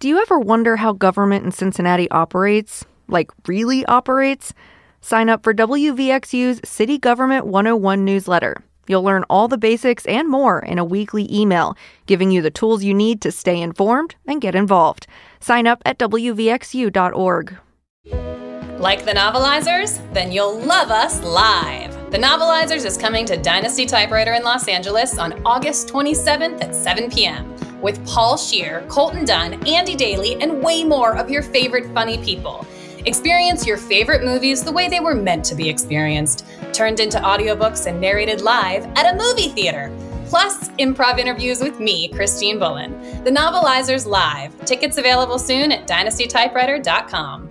Do you ever wonder how government in Cincinnati operates? Like, really operates? Sign up for WVXU's City Government 101 newsletter. You'll learn all the basics and more in a weekly email, giving you the tools you need to stay informed and get involved. Sign up at WVXU.org. Like the Novelizers? Then you'll love us live. The Novelizers is coming to Dynasty Typewriter in Los Angeles on August 27th at 7 p.m. with Paul Scheer, Colton Dunn, Andy Daly, and way more of your favorite funny people. Experience your favorite movies the way they were meant to be experienced, turned into audiobooks and narrated live at a movie theater. Plus, improv interviews with me, Christine Bullen. The Novelizers Live. Tickets available soon at dynastytypewriter.com.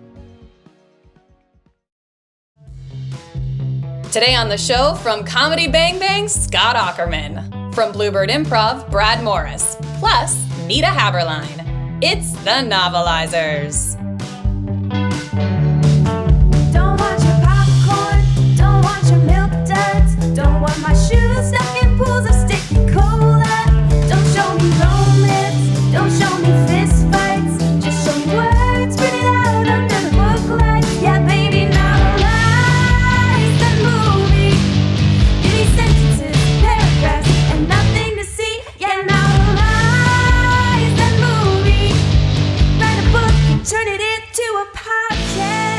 Today on the show, from Comedy Bang Bang, Scott Aukerman. From Bluebird Improv, Brad Morris. Plus, Nita Haberline. It's the Novelizers. Don't want your popcorn, don't want your milk duds, don't want my shoes stuck in pools of sticky cola. Don't show me romance, don't show me fist fights, just show me words printed out under the book lights. Yeah, baby, novelize that movie. Give me sentences, paragraphs, and nothing to see. Yeah, novelize that movie. Write a book and turn it into a podcast.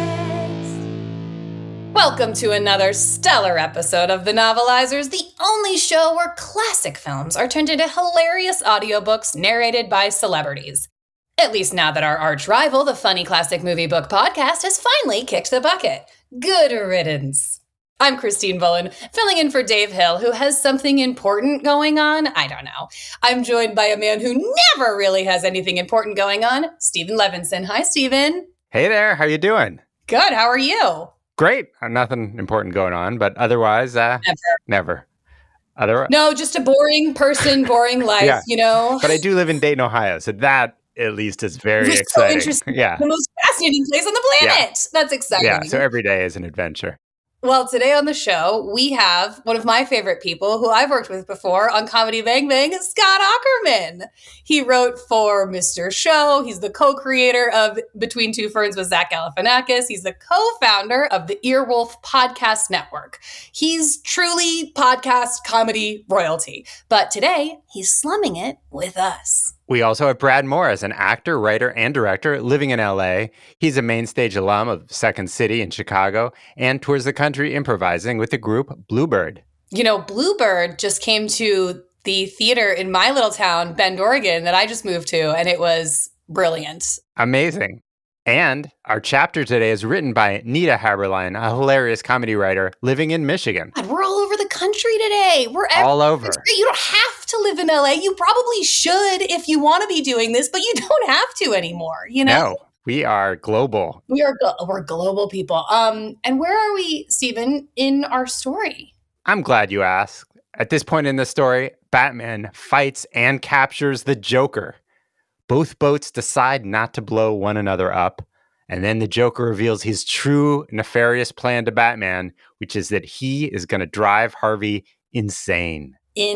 Welcome to another stellar episode of The Novelizers, the only show where classic films are turned into hilarious audiobooks narrated by celebrities. At least now that our arch rival, the Funny Classic Movie Book Podcast, has finally kicked the bucket. Good riddance. I'm Christine Bullen, filling in for Dave Hill, who has something important going on. I don't know. I'm joined by a man who never really has anything important going on, Stephen Levinson. Hi, Stephen. Hey there, how you doing? Good, how are you? Great. Nothing important going on, but otherwise, never. Otherwise, No, just a boring person, boring life, Yeah. you know? but I do live in Dayton, Ohio, so that at least is very It's so exciting. interesting. Yeah, The most fascinating place on the planet. That's exciting. yeah. So every day is an adventure. Well, today on the show, we have one of my favorite people who I've worked with before on Comedy Bang Bang, Scott Aukerman. He wrote for Mr. Show. He's the co-creator of Between Two Ferns with Zach Galifianakis. He's the co-founder of the Earwolf Podcast Network. He's truly podcast comedy royalty. But today, he's slumming it with us. We also have Brad Morris, an actor, writer, and director living in LA. He's a main stage alum of Second City in Chicago and tours the country improvising with the group Bluebird. You know, Bluebird just came to the theater in my little town, Bend, Oregon, that I just moved to, and it was brilliant. Amazing. And our chapter today is written by Nita Haberline, a hilarious comedy writer living in Michigan. God, we're all over the country today. We're All over. It's great. You don't have to live in LA. You probably should if you want to be doing this, but you don't have to anymore. You know, No, we are global. we're global people. And where are we, Stephen, in our story? I'm glad you asked. At this point in the story, Batman fights and captures the Joker. Both boats decide not to blow one another up, and then the Joker reveals his true nefarious plan to Batman, which is that he is going to drive Harvey insane.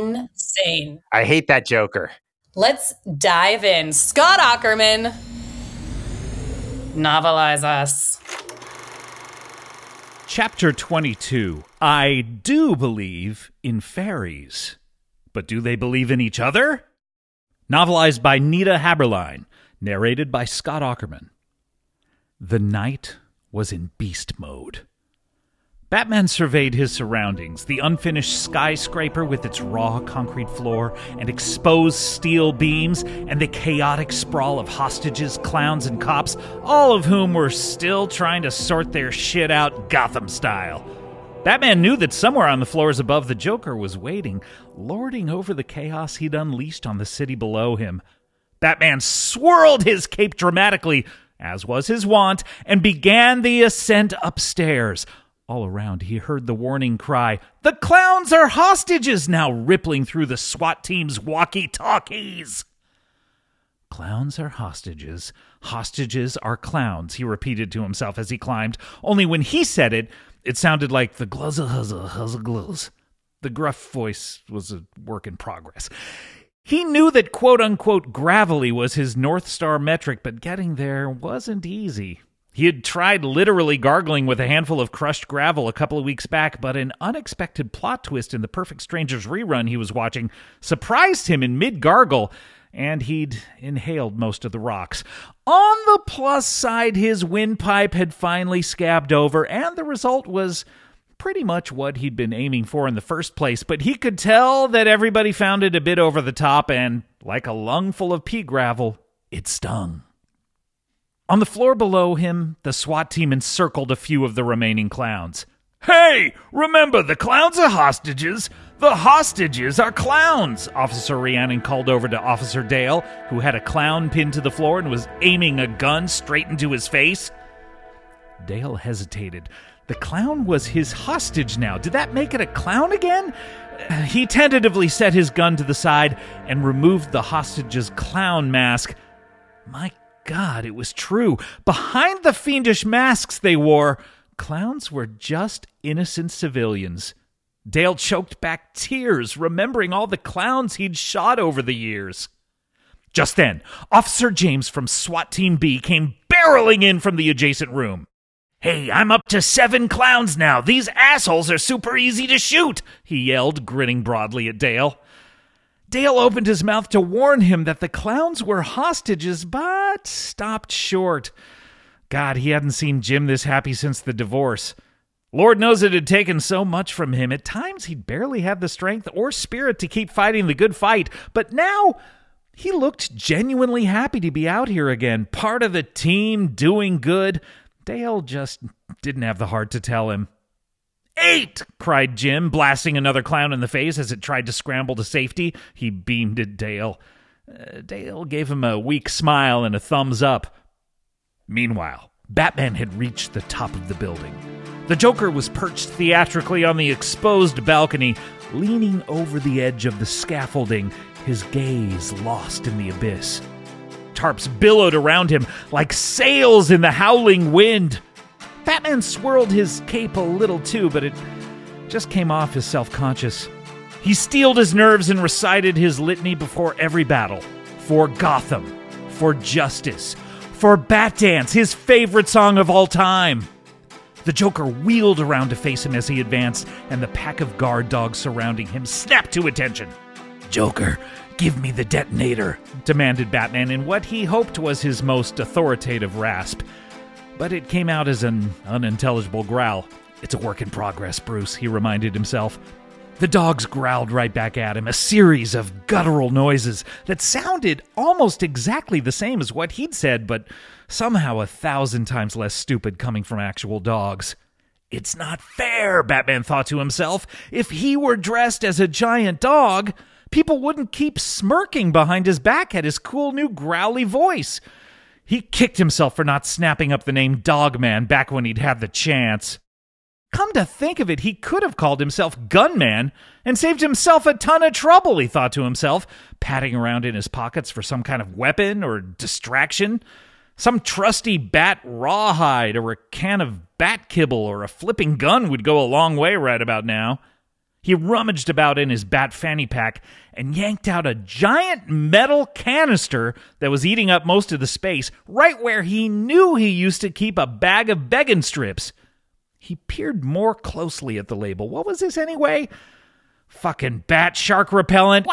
Insane. I hate that Joker. Let's dive in. Scott Aukerman, novelize us. Chapter 22. I do believe in fairies. But do they believe in each other? Novelized by Nita Haberline. Narrated by Scott Aukerman. The night was in beast mode. Batman surveyed his surroundings, the unfinished skyscraper with its raw concrete floor and exposed steel beams, and the chaotic sprawl of hostages, clowns, and cops, all of whom were still trying to sort their shit out Gotham style. Batman knew that somewhere on the floors above the Joker was waiting, lording over the chaos he'd unleashed on the city below him. Batman swirled his cape dramatically, as was his wont, and began the ascent upstairs. All around, he heard the warning cry, "The clowns are hostages!" now rippling through the SWAT team's walkie-talkies. Clowns are hostages. Hostages are clowns, he repeated to himself as he climbed. Only when he said it, it sounded like the gluzza-huzza-huzza-gluzz. The gruff voice was a work in progress. He knew that quote-unquote gravelly was his North Star metric, but getting there wasn't easy. He had tried literally gargling with a handful of crushed gravel a couple of weeks back, but an unexpected plot twist in the Perfect Strangers rerun he was watching surprised him in mid-gargle, and he'd inhaled most of the rocks. On the plus side, his windpipe had finally scabbed over, and the result was pretty much what he'd been aiming for in the first place, but he could tell that everybody found it a bit over the top, and like a lungful of pea gravel, it stung. On the floor below him, the SWAT team encircled a few of the remaining clowns. "Hey, remember, the clowns are hostages. The hostages are clowns," Officer Rhiannon called over to Officer Dale, who had a clown pinned to the floor and was aiming a gun straight into his face. Dale hesitated. The clown was his hostage now. Did that make it a clown again? He tentatively set his gun to the side and removed the hostage's clown mask. My God, it was true. Behind the fiendish masks they wore, clowns were just innocent civilians. Dale choked back tears, remembering all the clowns he'd shot over the years. Just then, Officer James from SWAT Team B came barreling in from the adjacent room. "Hey, I'm up to 7 clowns now. These assholes are super easy to shoot," he yelled, grinning broadly at Dale. Dale opened his mouth to warn him that the clowns were hostages, but stopped short. God, he hadn't seen Jim this happy since the divorce. Lord knows it had taken so much from him. At times, he'd barely had the strength or spirit to keep fighting the good fight, but now he looked genuinely happy to be out here again, part of the team, doing good. Dale just didn't have the heart to tell him. 8! cried Jim, blasting another clown in the face as it tried to scramble to safety. He beamed at Dale. Dale gave him a weak smile and a thumbs up. Meanwhile, Batman had reached the top of the building. The Joker was perched theatrically on the exposed balcony, leaning over the edge of the scaffolding, his gaze lost in the abyss. Tarps billowed around him like sails in the howling wind. Batman swirled his cape a little too, but it just came off as self-conscious. He steeled his nerves and recited his litany before every battle. For Gotham, for justice, for Batdance, his favorite song of all time. The Joker wheeled around to face him as he advanced, and the pack of guard dogs surrounding him snapped to attention. "Joker, give me the detonator," demanded Batman in what he hoped was his most authoritative rasp. But it came out as an unintelligible growl. "It's a work in progress, Bruce," he reminded himself. The dogs growled right back at him, a series of guttural noises that sounded almost exactly the same as what he'd said, but somehow 1,000 times less stupid coming from actual dogs. It's not fair, Batman thought to himself. If he were dressed as a giant dog, people wouldn't keep smirking behind his back at his cool new growly voice. He kicked himself for not snapping up the name Dogman back when he'd had the chance. Come to think of it, he could have called himself Gunman and saved himself a ton of trouble, he thought to himself, patting around in his pockets for some kind of weapon or distraction. Some trusty bat rawhide or a can of bat kibble or a flipping gun would go a long way right about now. He rummaged about in his bat fanny pack and yanked out a giant metal canister that was eating up most of the space, right where he knew he used to keep a bag of begging strips. He peered more closely at the label. What was this anyway? Fucking bat shark repellent.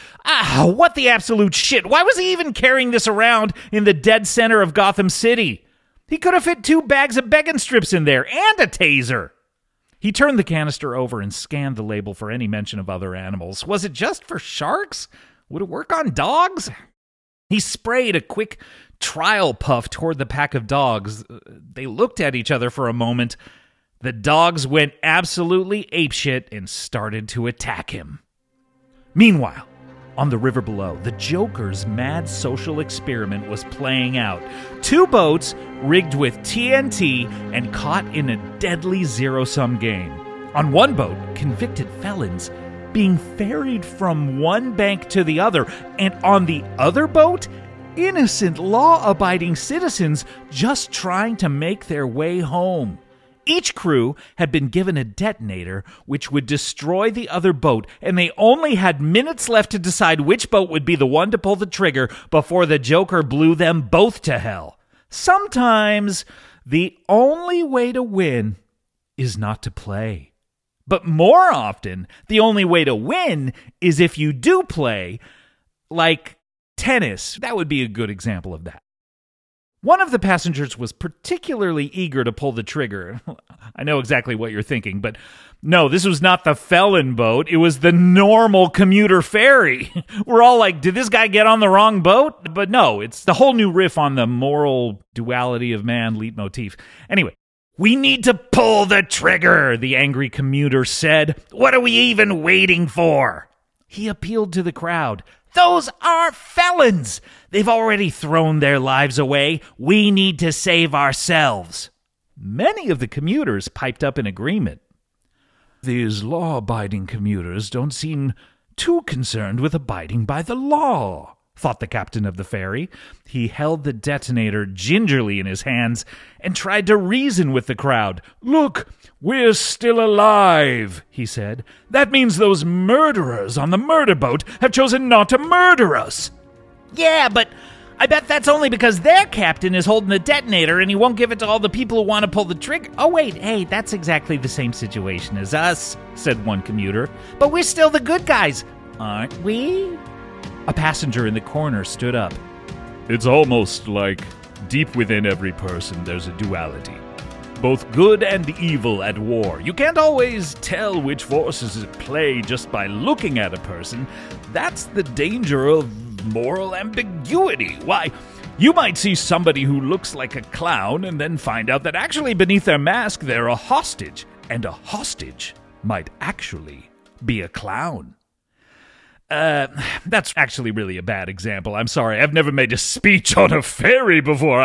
What the absolute shit? Why was he even carrying this around in the dead center of Gotham City? He could have fit 2 bags of begging strips in there and a taser. He turned the canister over and scanned the label for any mention of other animals. Was it just for sharks? Would it work on dogs? He sprayed a quick trial puff toward the pack of dogs. They looked at each other for a moment. The dogs went absolutely apeshit and started to attack him. Meanwhile, on the river below, the Joker's mad social experiment was playing out. 2 boats rigged with TNT and caught in a deadly zero-sum game. On one boat, convicted felons being ferried from one bank to the other, and on the other boat, innocent law-abiding citizens just trying to make their way home. Each crew had been given a detonator which would destroy the other boat, and they only had minutes left to decide which boat would be the one to pull the trigger before the Joker blew them both to hell. Sometimes the only way to win is not to play. But more often, the only way to win is if you do play, like tennis. That would be a good example of that. One of the passengers was particularly eager to pull the trigger. I know exactly what you're thinking, but no, this was not the felon boat. It was the normal commuter ferry. We're all like, did this guy get on the wrong boat? But no, it's the whole new riff on the moral duality of man leitmotif. Anyway, we need to pull the trigger, the angry commuter said. What are we even waiting for? He appealed to the crowd. Those are felons. They've already thrown their lives away. We need to save ourselves. Many of the commuters piped up in agreement. These law-abiding commuters don't seem too concerned with abiding by the law, thought the captain of the ferry. He held the detonator gingerly in his hands and tried to reason with the crowd. Look, we're still alive, he said. That means those murderers on the murder boat have chosen not to murder us. Yeah, but I bet that's only because their captain is holding the detonator and he won't give it to all the people who want to pull the trigger. Oh, wait, hey, that's exactly the same situation as us, said one commuter. But we're still the good guys, aren't we? A passenger in the corner stood up. It's almost like deep within every person there's a duality. Both good and evil at war. You can't always tell which forces at play just by looking at a person. That's the danger of moral ambiguity. Why, you might see somebody who looks like a clown and then find out that actually beneath their mask they're a hostage. And a hostage might actually be a clown. That's actually really a bad example. I'm sorry. I've never made a speech on a ferry before.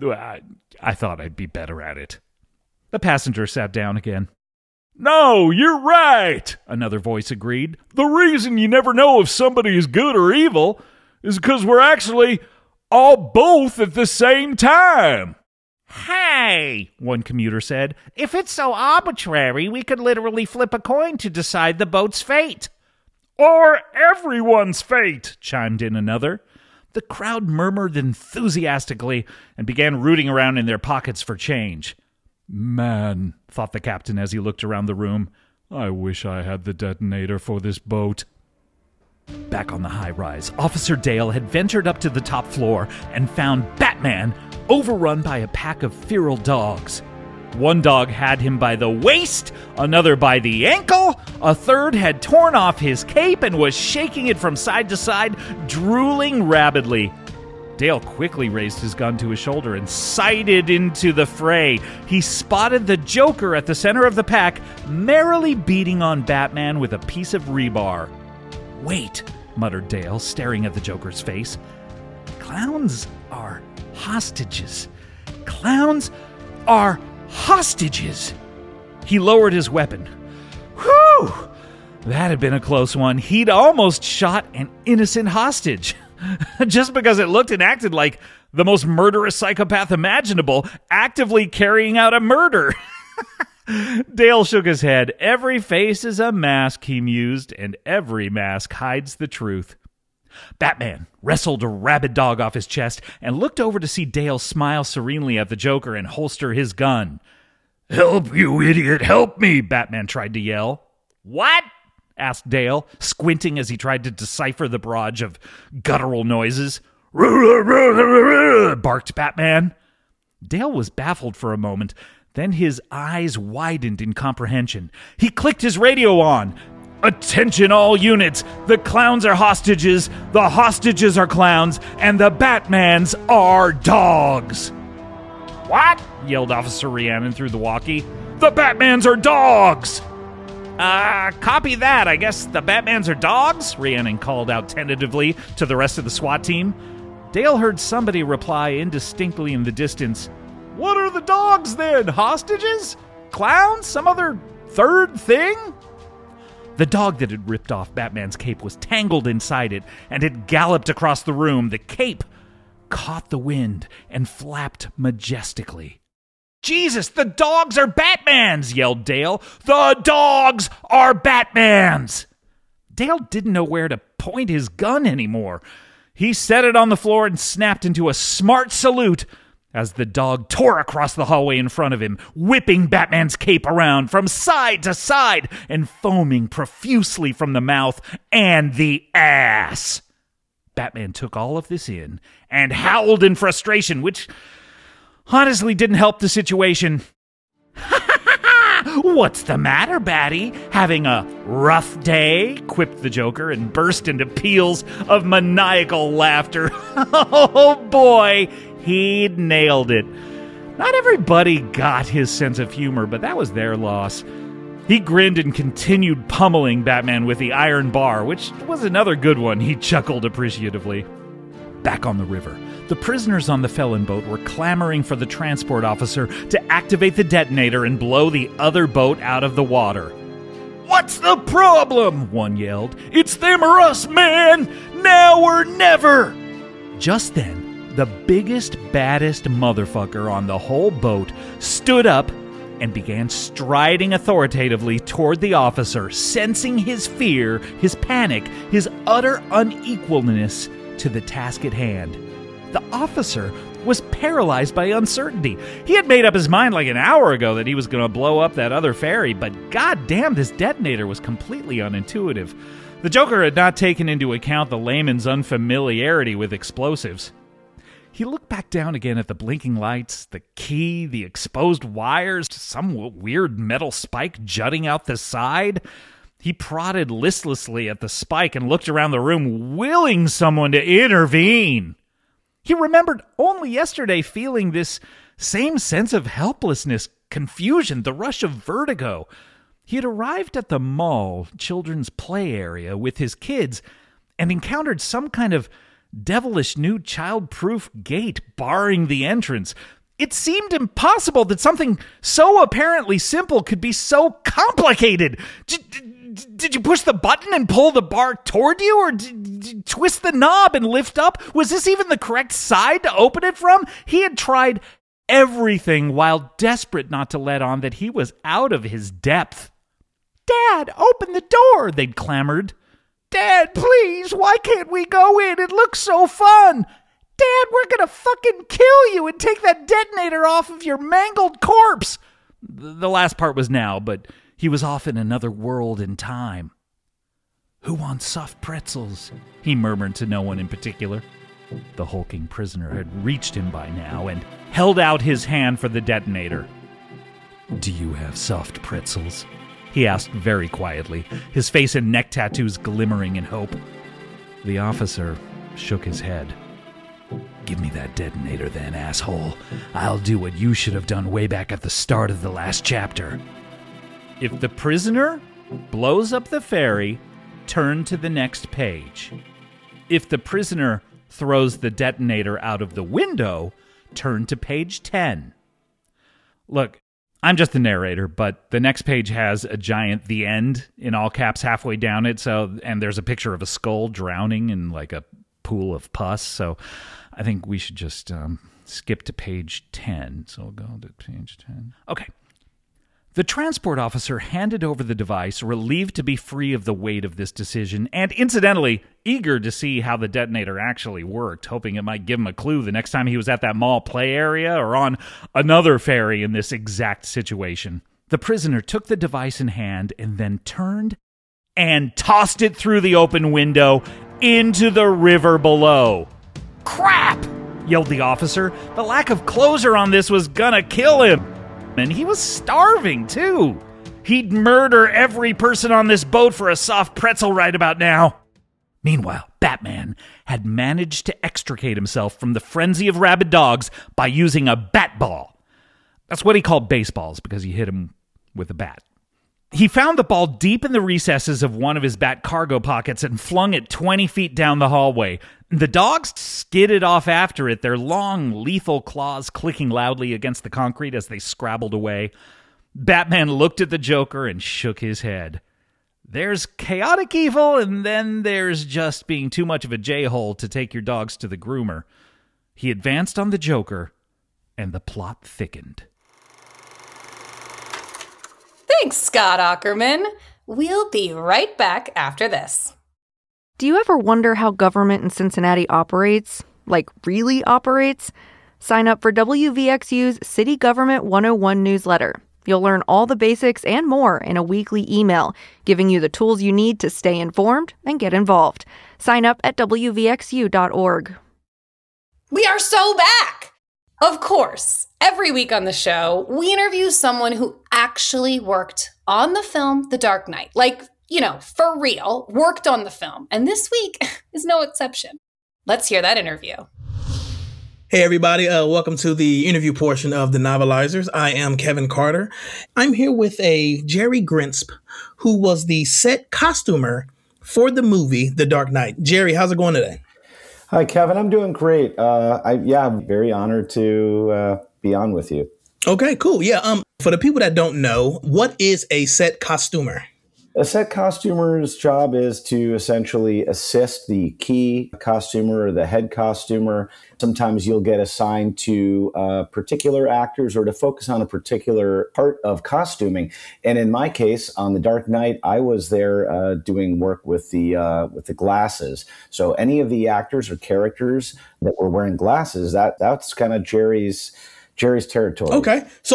I thought I'd be better at it. The passenger sat down again. No, you're right, another voice agreed. The reason you never know if somebody is good or evil is because we're actually all both at the same time. Hey, one commuter said, if it's so arbitrary, we could literally flip a coin to decide the boat's fate. Or everyone's fate, chimed in another. The crowd murmured enthusiastically and began rooting around in their pockets for change. Man, thought the captain as he looked around the room, I wish I had the detonator for this boat. Back on the high-rise, Officer Dale had ventured up to the top floor and found Batman overrun by a pack of feral dogs. One dog had him by the waist, another by the ankle, a third had torn off his cape and was shaking it from side to side, drooling rabidly. Dale quickly raised his gun to his shoulder and sighted into the fray. He spotted the Joker at the center of the pack, merrily beating on Batman with a piece of rebar. Wait, muttered Dale, staring at the Joker's face. Clowns are hostages. Clowns are hostages. He lowered his weapon. Whew! That had been a close one. He'd almost shot an innocent hostage. Just because it looked and acted like the most murderous psychopath imaginable, actively carrying out a murder. Dale shook his head. Every face is a mask, he mused, and every mask hides the truth. Batman wrestled a rabid dog off his chest and looked over to see Dale smile serenely at the Joker and holster his gun. Help, you idiot, help me, Batman tried to yell. What? Asked Dale, squinting as he tried to decipher the barrage of guttural noises. Barked Batman. Dale was baffled for a moment. Then his eyes widened in comprehension. He clicked his radio on. Attention all units! The clowns are hostages, the hostages are clowns, and the Batmans are dogs! What? Yelled Officer Rhiannon through the walkie. The Batmans are dogs! Copy that. I guess the Batmans are dogs? Rhiannon called out tentatively to the rest of the SWAT team. Dale heard somebody reply indistinctly in the distance. What are the dogs then? Hostages? Clowns? Some other third thing? The dog that had ripped off Batman's cape was tangled inside it and had galloped across the room. The cape caught the wind and flapped majestically. Jesus, the dogs are Batman's, yelled Dale. The dogs are Batman's. Dale didn't know where to point his gun anymore. He set it on the floor and snapped into a smart salute as the dog tore across the hallway in front of him, whipping Batman's cape around from side to side and foaming profusely from the mouth and the ass. Batman took all of this in and howled in frustration, which honestly didn't help the situation. "What's the matter, Batty? Having a rough day?" quipped the Joker and burst into peals of maniacal laughter. Oh boy, he'd nailed it. Not everybody got his sense of humor, but that was their loss. He grinned and continued pummeling Batman with the iron bar, which was another good one, he chuckled appreciatively. Back on the river, the prisoners on the Felon boat were clamoring for the transport officer to activate the detonator and blow the other boat out of the water. "What's the problem?" one yelled. "It's them or us, man! Now or never!" Just then, the biggest, baddest motherfucker on the whole boat stood up and began striding authoritatively toward the officer, sensing his fear, his panic, his utter unequalness to the task at hand. The officer was paralyzed by uncertainty. He had made up his mind like an hour ago that he was going to blow up that other ferry, but goddamn, this detonator was completely unintuitive. The Joker had not taken into account the layman's unfamiliarity with explosives. He looked back down again at the blinking lights, the key, the exposed wires, some weird metal spike jutting out the side. He prodded listlessly at the spike and looked around the room, willing someone to intervene. He remembered only yesterday feeling this same sense of helplessness, confusion, the rush of vertigo. He had arrived at the mall children's play area with his kids and encountered some kind of devilish new child-proof gate barring the entrance. It seemed impossible that something so apparently simple could be so complicated. Did you push the button and pull the bar toward you, or did you twist the knob and lift up? Was this even the correct side to open it from? He had tried everything while desperate not to let on that he was out of his depth. "Dad, open the door," they'd clamored. "Dad, please, why can't we go in? It looks so fun." "Dad, we're gonna fucking kill you and take that detonator off of your mangled corpse." The last part was now, but he was off in another world and time. "Who wants soft pretzels?" he murmured to no one in particular. The hulking prisoner had reached him by now and held out his hand for the detonator. "Do you have soft pretzels?" he asked very quietly, his face and neck tattoos glimmering in hope. The officer shook his head. "Give me that detonator then, asshole. I'll do what you should have done way back at the start of the last chapter." If the prisoner blows up the ferry, turn to the next page. If the prisoner throws the detonator out of the window, turn to page 10. Look, I'm just the narrator, but the next page has a giant "The End" in all caps halfway down it, and there's a picture of a skull drowning in like a pool of pus, so I think we should just skip to page 10. So we'll go to page 10. Okay. The transport officer handed over the device, relieved to be free of the weight of this decision, and incidentally, eager to see how the detonator actually worked, hoping it might give him a clue the next time he was at that mall play area or on another ferry in this exact situation. The prisoner took the device in hand and then turned and tossed it through the open window into the river below. "Crap!" yelled the officer. The lack of closure on this was gonna kill him. And he was starving, too. He'd murder every person on this boat for a soft pretzel right about now. Meanwhile, Batman had managed to extricate himself from the frenzy of rabid dogs by using a bat ball. That's what he called baseballs, because he hit him with a bat. He found the ball deep in the recesses of one of his bat cargo pockets and flung it 20 feet down the hallway. The dogs skidded off after it, their long, lethal claws clicking loudly against the concrete as they scrabbled away. Batman looked at the Joker and shook his head. There's chaotic evil, and then there's just being too much of a J-hole to take your dogs to the groomer. He advanced on the Joker, and the plot thickened. Thanks, Scott Ackerman. We'll be right back after this. Do you ever wonder how government in Cincinnati operates? Like, really operates? Sign up for WVXU's City Government 101 newsletter. You'll learn all the basics and more in a weekly email, giving you the tools you need to stay informed and get involved. Sign up at WVXU.org. We are so back! Of course, every week on the show, we interview someone who actually worked on the film The Dark Knight. Like, for real, worked on the film. And this week is no exception. Let's hear that interview. Hey, everybody. Welcome to the interview portion of The Novelizers. I am Kevin Carter. I'm here with a Jerry Grinsp, who was the set costumer for the movie The Dark Knight. Jerry, how's it going today? Hi, Kevin. I'm doing great. I'm very honored to be on with you. Okay, cool. Yeah. For the people that don't know, what is a set costumer? A set costumer's job is to essentially assist the key costumer or the head costumer. Sometimes you'll get assigned to particular actors or to focus on a particular part of costuming. And in my case, on The Dark Knight, I was there doing work with the glasses. So any of the actors or characters that were wearing glasses, that's kind of Jerry's territory. Okay. So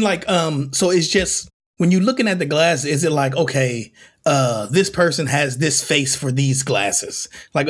so it's just, when you're looking at the glasses, is it like, okay, this person has this face for these glasses? Like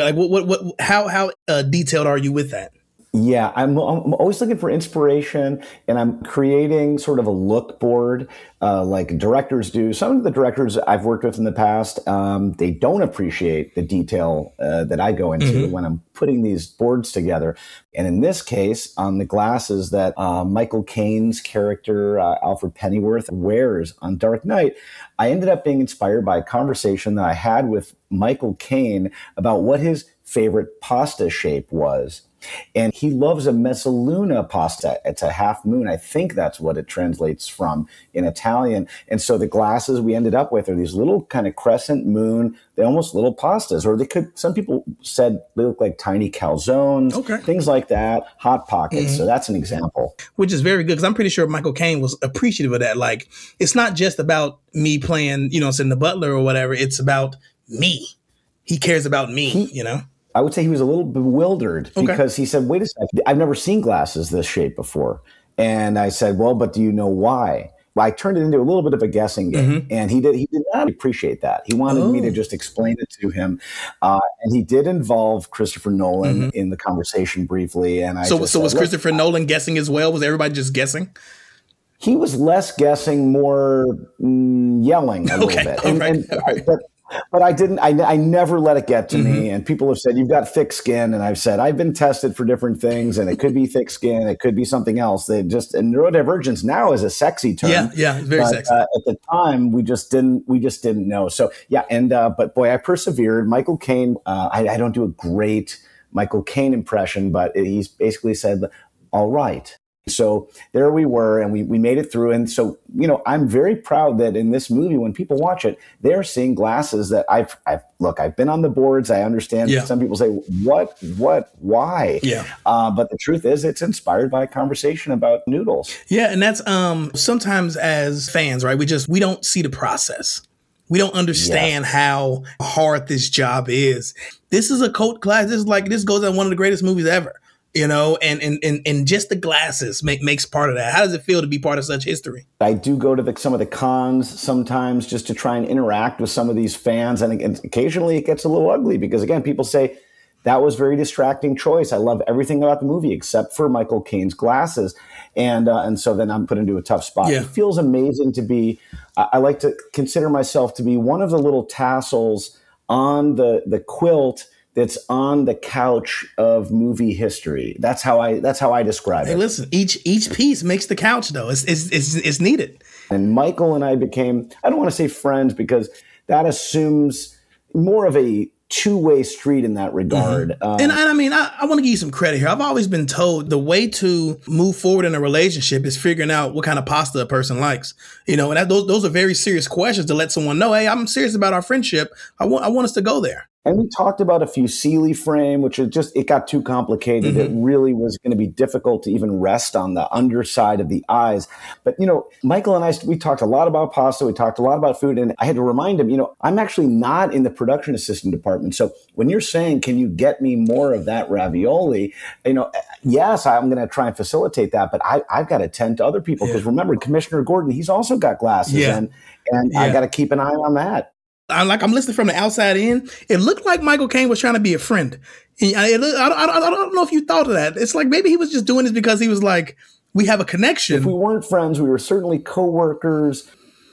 how detailed are you with that? Yeah, I'm always looking for inspiration, and I'm creating sort of a look board like directors do. Some of the directors I've worked with in the past, they don't appreciate the detail that I go into when I'm putting these boards together. And in this case, on the glasses that Michael Caine's character, Alfred Pennyworth, wears on Dark Knight, I ended up being inspired by a conversation that I had with Michael Caine about what his favorite pasta shape was. And he loves a mezzaluna pasta. It's a half moon. I think that's what it translates from in Italian. And so the glasses we ended up with are these little kind of crescent moon. They're almost little pastas, or some people said they look like tiny calzones, things like that, hot pockets. So that's an example. Which is very good, because I'm pretty sure Michael Caine was appreciative of that. Like, it's not just about me playing, saying the butler or whatever. It's about me. He cares about me, I would say he was a little bewildered because he said, wait a second, I've never seen glasses this shape before. And I said, well, but do you know why? Well, I turned it into a little bit of a guessing game, and he did not appreciate that. He wanted me to just explain it to him. And he did involve Christopher Nolan in the conversation briefly. And So was Christopher Nolan guessing as well? Was everybody just guessing? He was less guessing, more yelling a little bit. But I never let it get to me. And people have said, you've got thick skin. And I've said, I've been tested for different things, and it could be thick skin. It could be something else. And neurodivergence now is a sexy term. Yeah. It's very sexy. At the time, we just didn't know. So yeah. And, but boy, I persevered. Michael Caine, I don't do a great Michael Caine impression, but he's basically said, all right. So there we were, and we made it through. And so, I'm very proud that in this movie, when people watch it, they're seeing glasses that I've been on the boards. I understand some people say, what, why? Yeah. But the truth is, it's inspired by a conversation about noodles. Yeah. And that's sometimes as fans, right? We don't see the process. We don't understand how hard this job is. This is a cult class. This goes on one of the greatest movies ever. And just the glasses makes part of that. How does it feel to be part of such history? I do go to some of the cons sometimes just to try and interact with some of these fans. And occasionally it gets a little ugly because, again, people say, that was a very distracting choice. I love everything about the movie except for Michael Caine's glasses. And so then I'm put into a tough spot. Yeah. It feels amazing to be, I like to consider myself to be one of the little tassels on the quilt that's on the couch of movie history. That's how I describe it. Hey, listen, each piece makes the couch, though. It's needed. And Michael and I became, I don't want to say friends because that assumes more of a two-way street in that regard. And I want to give you some credit here. I've always been told the way to move forward in a relationship is figuring out what kind of pasta a person likes. And those are very serious questions to let someone know, hey, I'm serious about our friendship. I want us to go there. And we talked about a fusilli frame, which is just, it got too complicated. It really was going to be difficult to even rest on the underside of the eyes. But, Michael and I, we talked a lot about pasta. We talked a lot about food. And I had to remind him, I'm actually not in the production assistant department. So when you're saying, can you get me more of that ravioli? Yes, I'm going to try and facilitate that. But I've got to tend to other people. Because remember, Commissioner Gordon, he's also got glasses. And I got to keep an eye on that. I'm listening from the outside in. It looked like Michael Caine was trying to be a friend. I don't know if you thought of that. It's like maybe he was just doing this because he was like, we have a connection. If we weren't friends, we were certainly co-workers.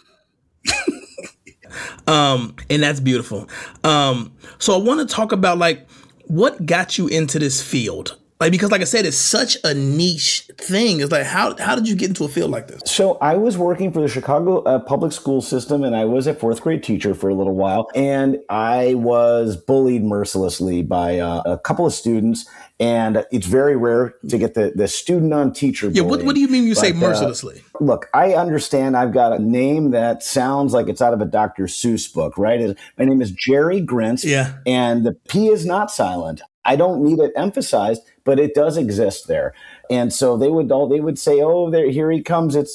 And that's beautiful. So I want to talk about what got you into this field? Because like I said, it's such a niche thing. It's like, how did you get into a field like this? So I was working for the Chicago public school system, and I was a fourth grade teacher for a little while. And I was bullied mercilessly by a couple of students. And it's very rare to get the student on teacher bullying. Yeah, what do you mean you say mercilessly? Look, I understand I've got a name that sounds like it's out of a Dr. Seuss book, right? My name is Jerry Grintz. Yeah. And the P is not silent. I don't need it emphasized, but it does exist there. And so they would say, oh, here he comes. It's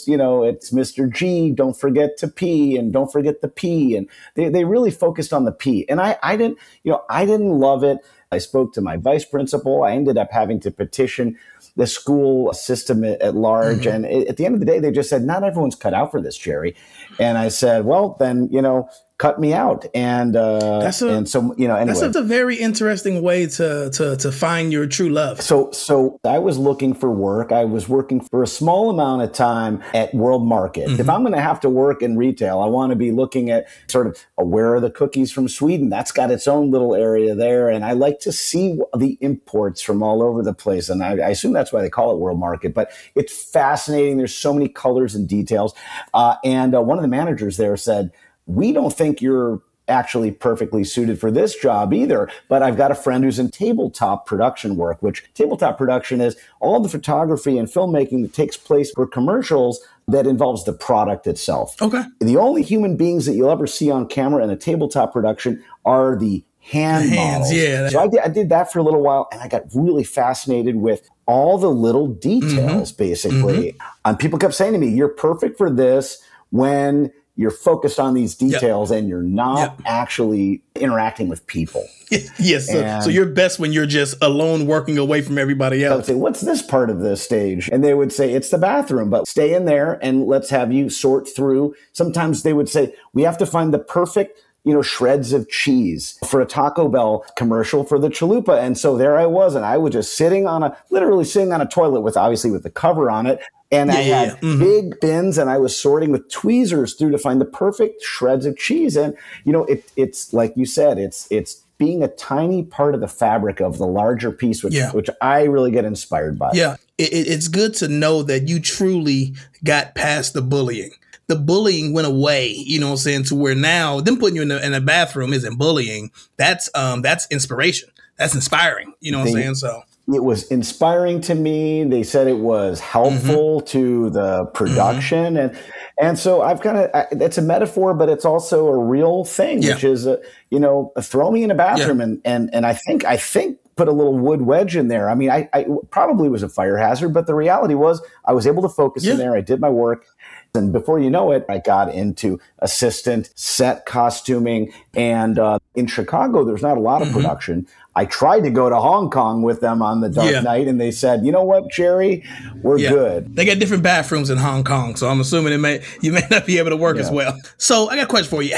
Mr. G. Don't forget to P, and don't forget the P. And they really focused on the P. And I didn't love it. I spoke to my vice principal. I ended up having to petition the school system at large. And at the end of the day, they just said, not everyone's cut out for this, Jerry. And I said, well, then, cut me out. And anyway. That's a very interesting way to find your true love. So I was looking for work. I was working for a small amount of time at World Market. If I'm going to have to work in retail, I want to be looking at sort of where are the cookies from Sweden? That's got its own little area there. And I like to see the imports from all over the place. And I assume that's why they call it World Market, but it's fascinating. There's so many colors and details. And one of the managers there said, we don't think you're actually perfectly suited for this job either, but I've got a friend who's in tabletop production work, which tabletop production is all the photography and filmmaking that takes place for commercials that involves the product itself. Okay. The only human beings that you'll ever see on camera in a tabletop production are the hand models. Yeah. So I did that for a little while, and I got really fascinated with all the little details, basically. And people kept saying to me, you're perfect for this when you're focused on these details and you're not actually interacting with people. Yes. So you're best when you're just alone working away from everybody else. I would say, what's this part of the stage? And they would say, it's the bathroom, but stay in there and let's have you sort through. Sometimes they would say, we have to find the perfect shreds of cheese for a Taco Bell commercial for the chalupa. And so there I was, and I was just literally sitting on a toilet with the cover on it. And I had big bins, and I was sorting with tweezers through to find the perfect shreds of cheese. And, it's like you said, it's being a tiny part of the fabric of the larger piece, which I really get inspired by. Yeah, it's good to know that you truly got past the bullying. The bullying went away, to where now them putting you in a bathroom isn't bullying. That's inspiration. That's inspiring. So it was inspiring to me. They said it was helpful to the production. And so I've it's a metaphor, but it's also a real thing, which is, throw me in a bathroom and I think put a little wood wedge in there. I mean, I probably was a fire hazard, but the reality was I was able to focus in there. I did my work. And before you know it, I got into assistant set costuming. And in Chicago, there's not a lot of production. I tried to go to Hong Kong with them on the Dark Knight, and they said, you know what, Jerry, we're good. They got different bathrooms in Hong Kong, so I'm assuming you may not be able to work as well. So I got a question for you.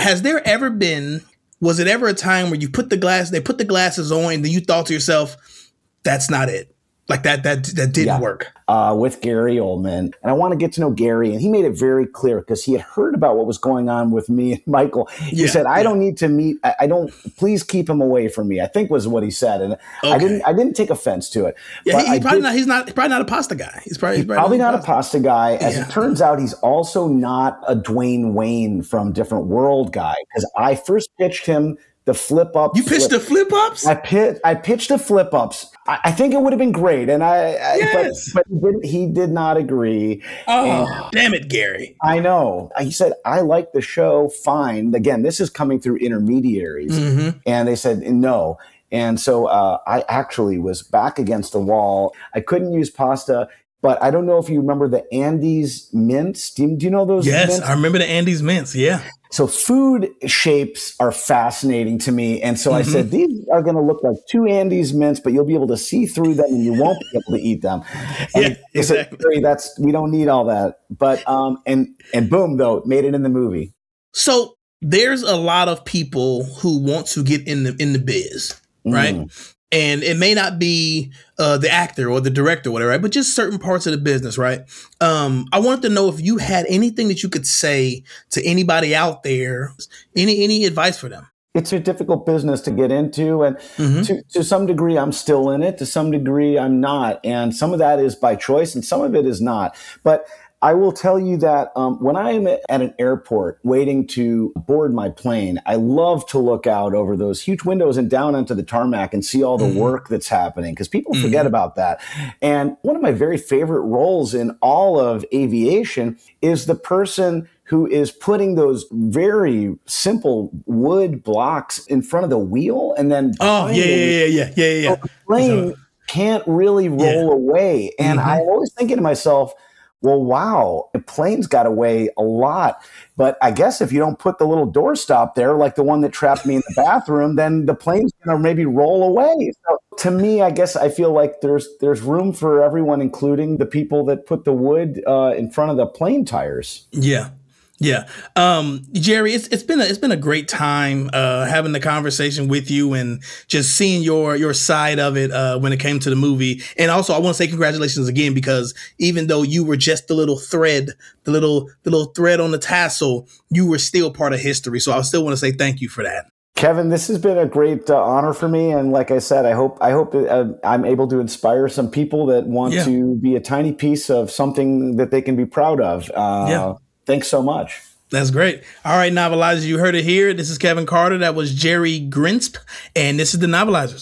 Was it ever a time where they put the glasses on, and then you thought to yourself, that's not it? Like that didn't work. With Gary Oldman. And I want to get to know Gary. And he made it very clear because he had heard about what was going on with me and Michael. He said, I don't need to meet. Please keep him away from me, I think was what he said. And I didn't take offense to it. Yeah, he's probably not a pasta guy. He's probably not a pasta guy. As it turns out, he's also not a Dwayne Wayne from Different World guy. Because I first pitched him the flip ups. You pitched the flip ups? I pitched the flip ups. I think it would have been great, and Yes. but he did not agree. Oh, damn it, Gary. I know. He said, I like the show, fine. Again, this is coming through intermediaries. And they said, no. And so I actually was back against the wall. I couldn't use pasta, but I don't know if you remember the Andes mints. Do you know those Yes, mints? I remember the Andes mints. Yeah. So food shapes are fascinating to me. And so I said, these are going to look like two Andes mints, but you'll be able to see through them and you won't be able to eat them. And Yeah, said, exactly. we don't need all that. But, and boom, though, made it in the movie. So there's a lot of people who want to get in the biz, right? And it may not be the actor or the director or whatever, right? But just certain parts of the business, right? I wanted to know if you had anything that you could say to anybody out there, any advice for them. It's a difficult business to get into. And to some degree, I'm still in it. To some degree, I'm not. And some of that is by choice and some of it is not. But I will tell you that when I'm at an airport waiting to board my plane, I love to look out over those huge windows and down onto the tarmac and see all the work that's happening because people forget about that. And one of my very favorite roles in all of aviation is the person who is putting those very simple wood blocks in front of the wheel and then Oh, yeah. the plane can't really roll away. And I'm always thinking to myself, well, wow, the plane's got to weigh a lot. But I guess if you don't put the little doorstop there, like the one that trapped me in the bathroom, then the plane's going to maybe roll away. So to me, I guess I feel like there's room for everyone, including the people that put the wood in front of the plane tires. Yeah. Yeah. Jerry, it's been a great time having the conversation with you and just seeing your side of it when it came to the movie. And also I want to say congratulations again, because even though you were just the little thread, the little thread on the tassel, you were still part of history. So I still want to say thank you for that. Kevin, this has been a great honor for me. And like I said, I hope that, I'm able to inspire some people that want to be a tiny piece of something that they can be proud of. Thanks so much. That's great. All right, Novelizers, you heard it here. This is Kevin Carter. That was Jerry Grinsp. And this is the Novelizers.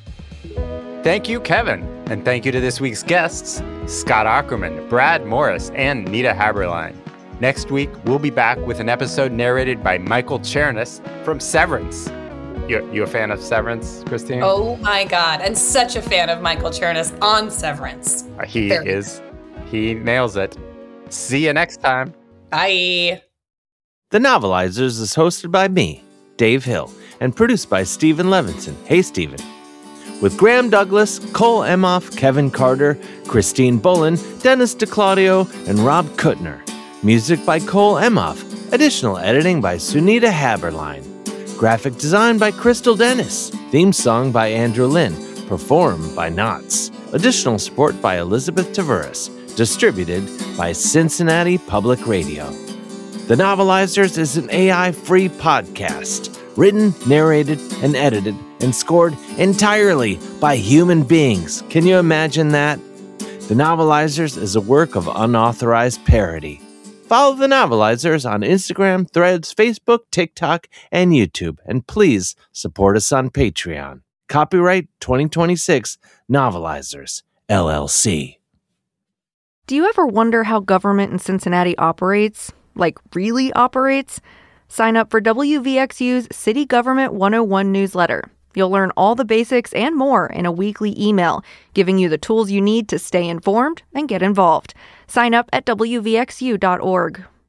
Thank you, Kevin. And thank you to this week's guests, Scott Aukerman, Brad Morris, and Nita Haberline. Next week, we'll be back with an episode narrated by Michael Chernis from Severance. You a fan of Severance, Christine? Oh my God. And such a fan of Michael Chernis on Severance. He is. He nails it. See you next time. Bye. The Novelizers is hosted by me, Dave Hill, and produced by Stephen Levinson. Hey, Stephen. With Graham Douglas, Cole Emhoff, Kevin Carter, Christine Bullen, Dennis DeClaudio, and Rob Kuttner. Music by Cole Emhoff. Additional editing by Sunita Haberline. Graphic design by Crystal Dennis. Theme song by Andrew Lynn. Performed by Knots. Additional support by Elizabeth Taveras. Distributed by Cincinnati Public Radio. The Novelizers is an AI-free podcast, written, narrated, and edited, and scored entirely by human beings. Can you imagine that? The Novelizers is a work of unauthorized parody. Follow The Novelizers on Instagram, Threads, Facebook, TikTok, and YouTube, and please support us on Patreon. Copyright 2026 Novelizers, LLC. Do you ever wonder how government in Cincinnati operates? Like, really operates? Sign up for WVXU's City Government 101 newsletter. You'll learn all the basics and more in a weekly email, giving you the tools you need to stay informed and get involved. Sign up at WVXU.org.